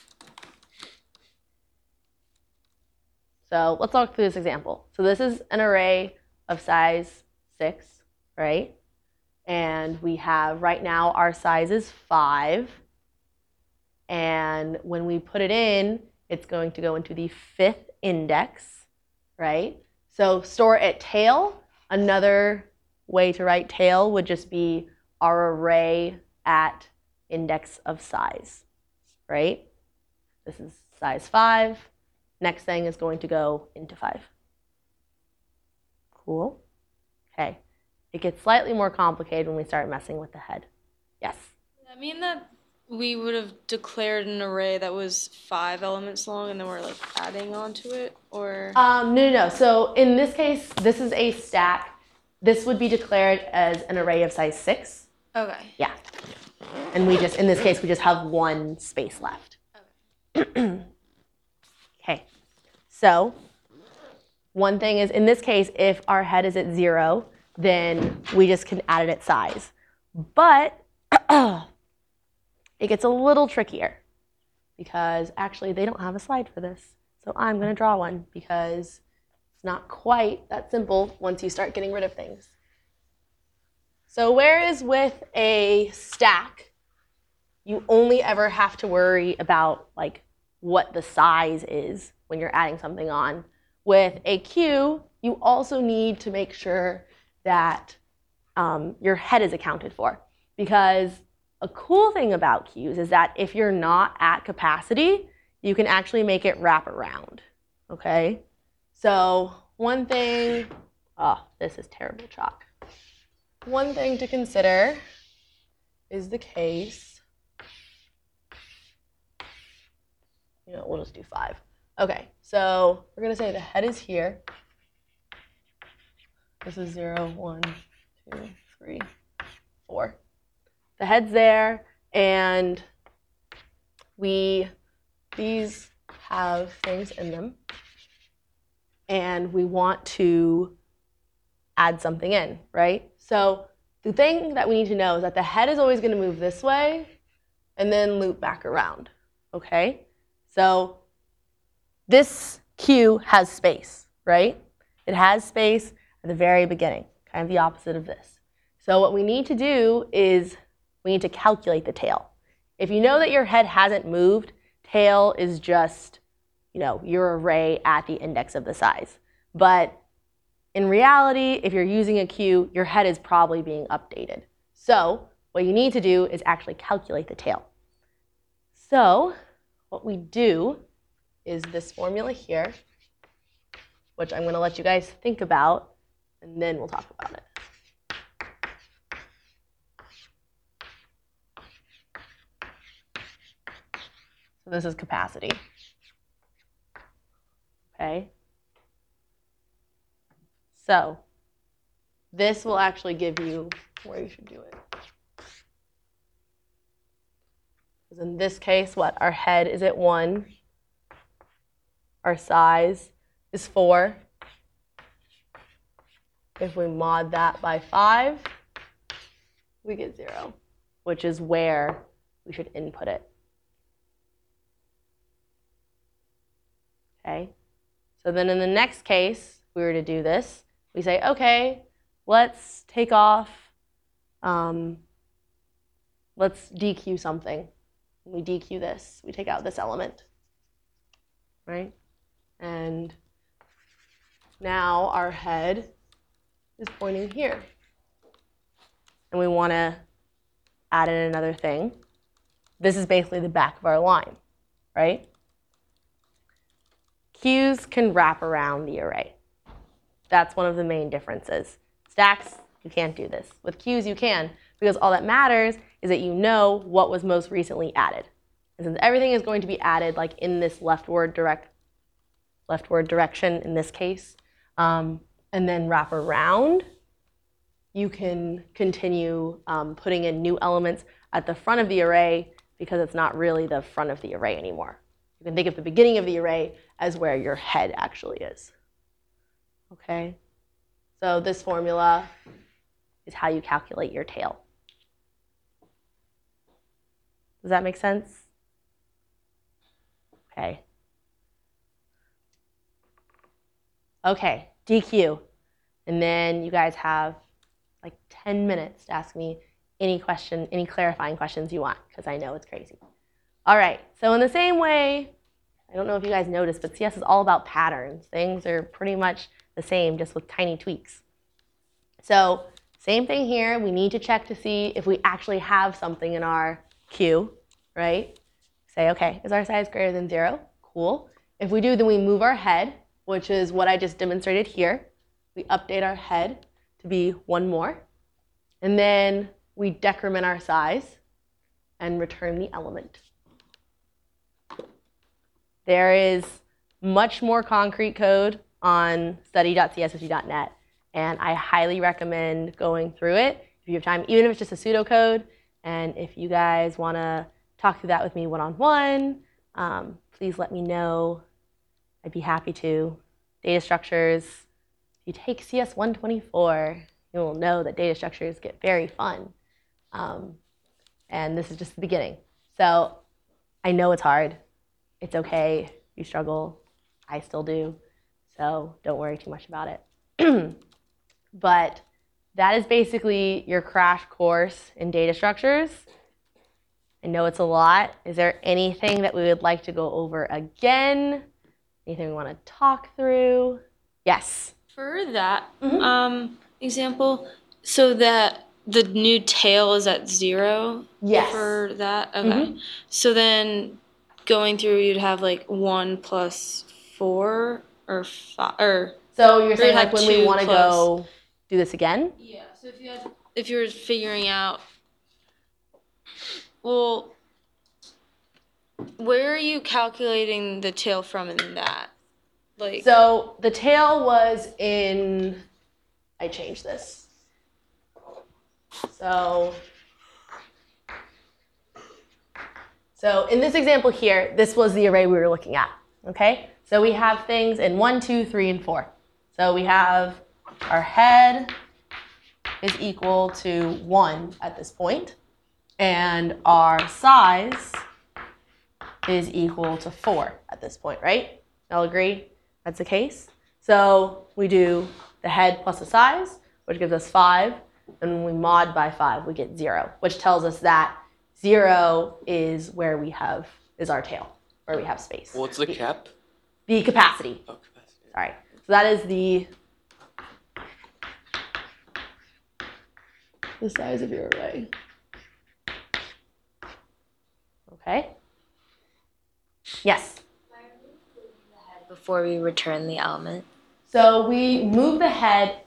So let's walk through this example. So this is an array of size six, right? And we have, right now, our size is five. And when we put it in, it's going to go into the fifth index, right? So store at tail. Another way to write tail would just be our array at index of size, right? This is size five. Next thing is going to go into five. Cool. Okay. It gets slightly more complicated when we start messing with the head. Yes? Does that mean that we would have declared an array that was five elements long and then we're like adding onto it, or? Um, no, no, no. So in this case, this is a stack. This would be declared as an array of size six. Okay. Yeah. And we just, in this case, we just have one space left. Okay. Okay. So one thing is, in this case, if our head is at zero, then we just can add it at size. But it gets a little trickier because actually they don't have a slide for this. So I'm going to draw one because it's not quite that simple once you start getting rid of things. So whereas with a stack, you only ever have to worry about like what the size is when you're adding something on. With a queue, you also need to make sure that um, your head is accounted for. Because a cool thing about queues is that if you're not at capacity, you can actually make it wrap around, okay? So one thing, oh, this is terrible chalk. One thing to consider is the case, you know, we'll just do five. Okay, so we're gonna say the head is here. This is zero, one, two, three, four. The head's there, and we, these have things in them, and we want to add something in, right? So the thing that we need to know is that the head is always going to move this way and then loop back around, okay? So this cue has space, right? It has space at the very beginning, kind of the opposite of this. So what we need to do is we need to calculate the tail. If you know that your head hasn't moved, tail is just, you know, your array at the index of the size. But in reality, if you're using a cue, your head is probably being updated. So what you need to do is actually calculate the tail. So what we do is this formula here, which I'm going to let you guys think about, and then we'll talk about it. So this is capacity. Okay. So this will actually give you where you should do it. Because in this case, what? Our head is at one. Our size is four. If we mod that by five, we get zero, which is where we should input it. Okay. So then in the next case, if we were to do this, we say, okay, let's take off, um, let's D Q something. We D Q this, we take out this element, right? And now our head is pointing here. And we want to add in another thing. This is basically the back of our line, right? Cues can wrap around the array. That's one of the main differences. Stacks, you can't do this. With cues, you can, because all that matters is that you know what was most recently added. And since everything is going to be added like in this leftward direct, leftward direction in this case, um, and then wrap around, you can continue um, putting in new elements at the front of the array because it's not really the front of the array anymore. You can think of the beginning of the array as where your head actually is. Okay, so this formula is how you calculate your tail. Does that make sense? Okay. Okay, D Q. And then you guys have like ten minutes to ask me any question, any clarifying questions you want, because I know it's crazy. All right, so in the same way, I don't know if you guys noticed, but C S is all about patterns. Things are pretty much the same, just with tiny tweaks. So same thing here. We need to check to see if we actually have something in our cue, right? Say, okay, is our size greater than zero? Cool. If we do, then we move our head, which is what I just demonstrated here. We update our head to be one more. And then we decrement our size and return the element. There is much more concrete code on study dot C S S U dot net, and I highly recommend going through it if you have time, even if it's just a pseudocode. And if you guys want to talk through that with me one-on-one, um, please let me know. I'd be happy to. Data structures, if you take C S one twenty-four, you will know that data structures get very fun. Um, and this is just the beginning. So I know it's hard. It's okay. You struggle. I still do. So don't worry too much about it. But that is basically your crash course in data structures. I know it's a lot. Is there anything that we would like to go over again? Anything we want to talk through? Yes. For that Mhm. um, example, so that the new tail is at zero. Yes. For that, okay. Mhm. So then going through, you'd have like one plus four or five or. So you're Or saying you like have when we two want to plus- go do this again? Yeah. So if you had, if you were figuring out, well, where are you calculating the tail from in that? Like. So the tail was in, I changed this. So, so in this example here, this was the array we were looking at, okay? So we have things in one, two, three, and four. So we have our head, is equal to one at this point, and our size is equal to four at this point, right? Y'all agree that's the case? So we do the head plus the size, which gives us five, and when we mod by five, we get zero, which tells us that zero is where we have, is our tail, where we have space. What's the cap? The capacity. Oh, capacity. Sorry. So that is the the size of your array. Okay. Yes. Before we return the element. So we move the head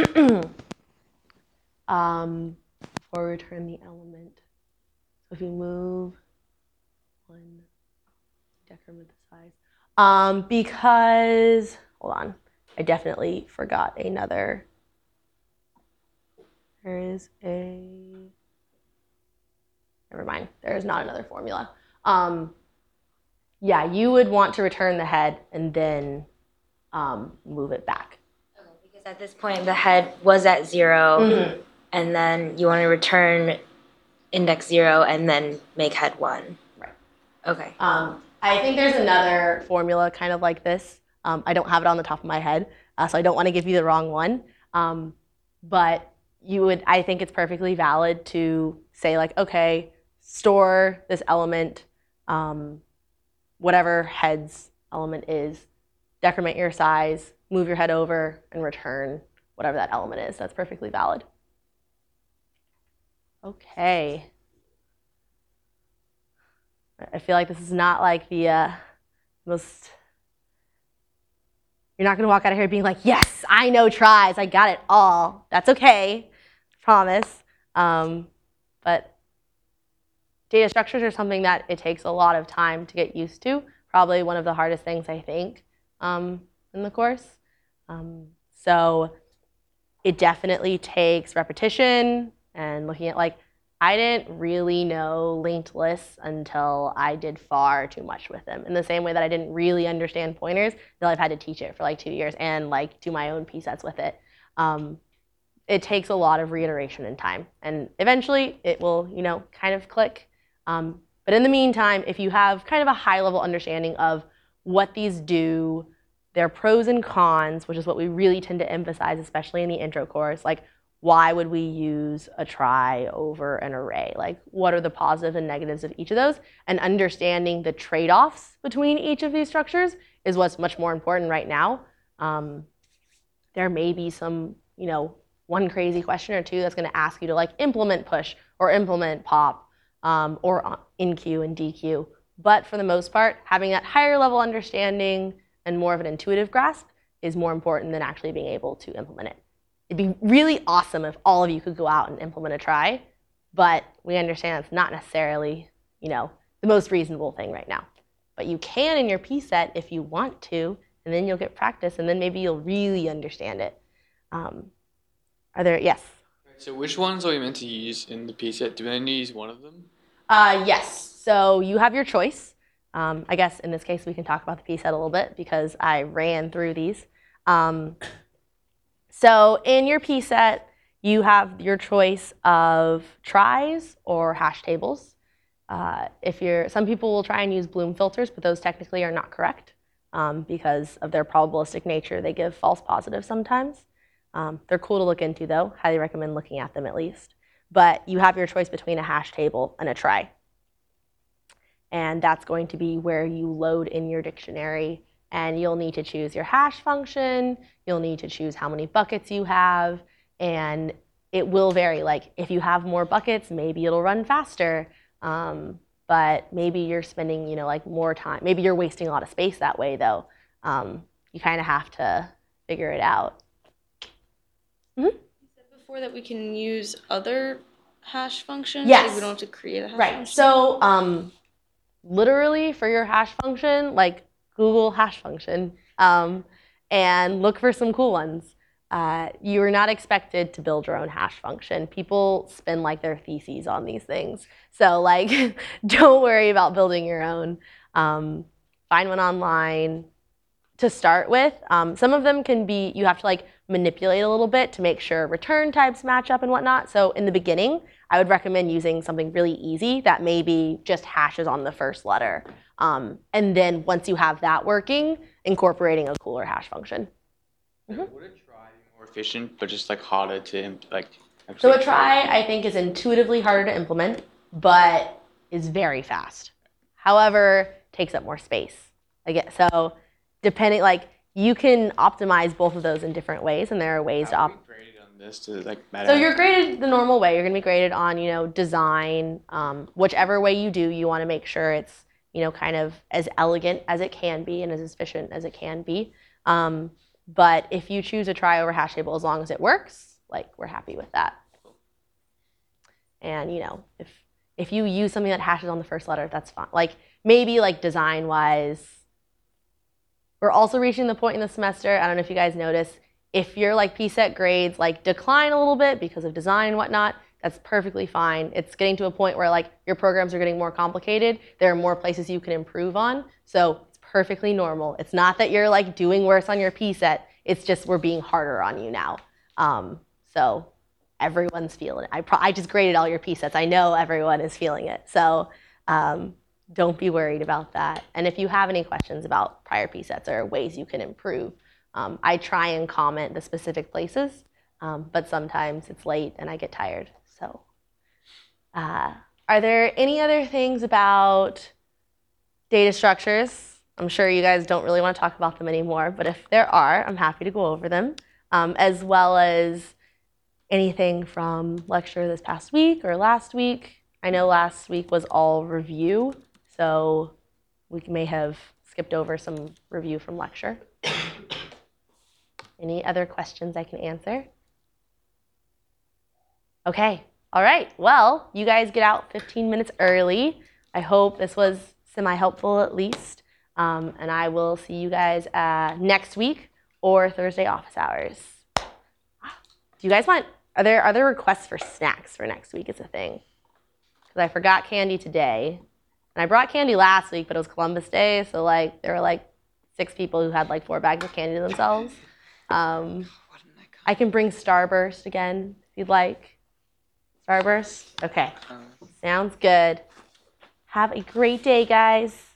um, before we return the element. So if you move one, decrement the size. Um, because, hold on, I definitely forgot another. There is a, never mind, there is not another formula. Um, yeah, you would want to return the head and then um, move it back. Okay, because at this point the head was at zero, Mhm. and then you want to return index zero and then make head one. Right. Okay. Um, I think there's another formula kind of like this. Um, I don't have it on the top of my head, uh, so I don't want to give you the wrong one. Um, but you would, I think it's perfectly valid to say like, okay, store this element, um, whatever head's element is, decrement your size, move your head over, and return whatever that element is. That's perfectly valid. Okay. I feel like this is not like the uh, most, you're not going to walk out of here being like, yes, I know tries, I got it all. That's okay, promise. Um, but data structures are something that it takes a lot of time to get used to. Probably one of the hardest things, I think, um, in the course. Um, so it definitely takes repetition and looking at like, I didn't really know linked lists until I did far too much with them. In the same way that I didn't really understand pointers until I've had to teach it for like two years and like do my own P sets with it. Um, it takes a lot of reiteration and time, and eventually it will, you know, kind of click. Um, but in the meantime, if you have kind of a high-level understanding of what these do, their pros and cons, which is what we really tend to emphasize, especially in the intro course, like why would we use a trie over an array? Like what are the positives and negatives of each of those? And understanding the trade-offs between each of these structures is what's much more important right now. Um, there may be some, you know, one crazy question or two that's going to ask you to like implement push or implement pop um, or in Q and D Q. But for the most part, having that higher level understanding and more of an intuitive grasp is more important than actually being able to implement it. It'd be really awesome if all of you could go out and implement a trie, but we understand it's not necessarily, you know, the most reasonable thing right now. But you can in your P set if you want to, and then you'll get practice, and then maybe you'll really understand it. Um, are there, yes? So which ones are we meant to use in the P set? Do we only use one of them? Uh, yes, so you have your choice. Um, I guess in this case we can talk about the P set a little bit because I ran through these. Um, so in your P set, you have your choice of tries or hash tables. Uh, if you're, some people will try and use Bloom filters, but those technically are not correct um, because of their probabilistic nature. They give false positives sometimes. Um, they're cool to look into though. Highly recommend looking at them at least. But you have your choice between a hash table and a trie. And that's going to be where you load in your dictionary, and you'll need to choose your hash function, you'll need to choose how many buckets you have, and it will vary. Like if you have more buckets, maybe it'll run faster, um, but maybe you're spending, you know, like more time. Maybe you're wasting a lot of space that way though. Um, you kind of have to figure it out. Mm-hmm. You said before that we can use other hash functions? Yes. Like we don't have to create a hash Right, function? so um, literally for your hash function, like Google hash function, um, and look for some cool ones. Uh, you are not expected to build your own hash function. People spend like their theses on these things. So like, don't worry about building your own. Um, find one online, to start with. Um, some of them can be, you have to like manipulate a little bit to make sure return types match up and whatnot. So in the beginning, I would recommend using something really easy that maybe just hashes on the first letter. Um, and then once you have that working, incorporating a cooler hash function. Would a try be more efficient, but just like harder to imp- like? So a actually- try, I think, is intuitively harder to implement, but is very fast. However, takes up more space. Again, so depending, like, you can optimize both of those in different ways, and there are ways to How op. are we graded on this to like matter? So you're graded the normal way. You're going to be graded on, you know, design, um, whichever way you do. You want to make sure it's, you know, kind of as elegant as it can be and as efficient as it can be. Um, but if you choose a try over hash table, as long as it works, like, we're happy with that. And, you know, if if you use something that hashes on the first letter, that's fine. Like, maybe like design wise, we're also reaching the point in the semester, I don't know if you guys notice, if your like P SET grades like decline a little bit because of design and whatnot, that's perfectly fine. It's getting to a point where like your programs are getting more complicated. There are more places you can improve on. So it's perfectly normal. It's not that you're like doing worse on your P SET. It's just we're being harder on you now. Um, so everyone's feeling it. I, pro- I just graded all your P SETs. I know everyone is feeling it. So um, don't be worried about that. And if you have any questions about prior P SETs or ways you can improve, um, I try and comment the specific places, um, but sometimes it's late and I get tired. So uh, are there any other things about data structures? I'm sure you guys don't really want to talk about them anymore, but if there are, I'm happy to go over them, um, as well as anything from lecture this past week or last week. I know last week was all review, so we may have skipped over some review from lecture. Any other questions I can answer? Okay, all right. Well, you guys get out fifteen minutes early. I hope this was semi-helpful at least. Um, and I will see you guys uh, next week or Thursday office hours. Do you guys want, are there, are there requests for snacks for next week is a thing? Because I forgot candy today. And I brought candy last week, but it was Columbus Day. So like there were like six people who had like four bags of candy to themselves. Um, I can bring Starburst again if you'd like. Starburst? Okay. Sounds good. Have a great day, guys.